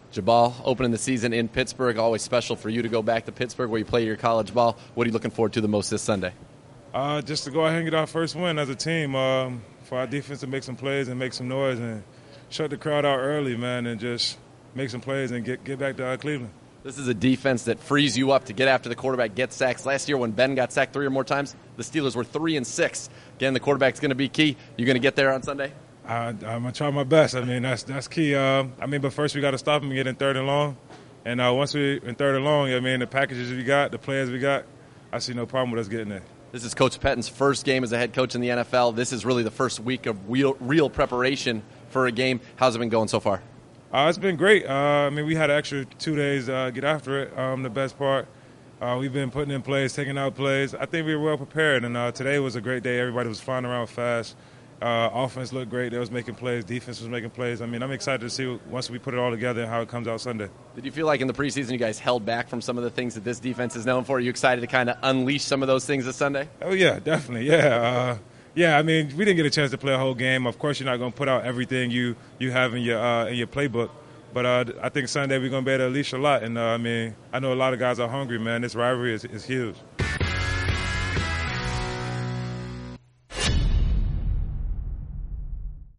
Jabal, opening the season in Pittsburgh, always special for you to go back to Pittsburgh where you play your college ball. What are you looking forward to the most this Sunday? Just to go ahead and get our first win as a team, for our defense to make some plays and make some noise and shut the crowd out early, man, and just make some plays and get back to Cleveland. This is a defense that frees you up to get after the quarterback, get sacks. Last year when Ben got sacked 3 or more times, the Steelers were 3-6. Again, the quarterback's going to be key. You going to get there on Sunday? I'm going to try my best. I mean, that's key. But first we got to stop him and get in 3rd and long. And once we're in 3rd and long, the packages we got, the players we got, I see no problem with us getting there. This is Coach Pettine's first game as a head coach in the NFL. This is really the first week of real preparation for a game. How's it been going so far? It's been great. We had an extra 2 days get after it. The best part, we've been putting in plays, taking out plays. I think we were well prepared, and today was a great day. Everybody was flying around fast. Offense looked great. They was making plays. Defense was making plays. I'm excited to see once we put it all together how it comes out Sunday. Did you feel like in the preseason you guys held back from some of the things that this defense is known for? Are you excited to kind of unleash some of those things this Sunday? Oh, yeah, definitely. Yeah. We didn't get a chance to play a whole game. Of course, you're not going to put out everything you have in your playbook. But I think Sunday we're going to be able to unleash a lot. And, I know a lot of guys are hungry, man. This rivalry is huge.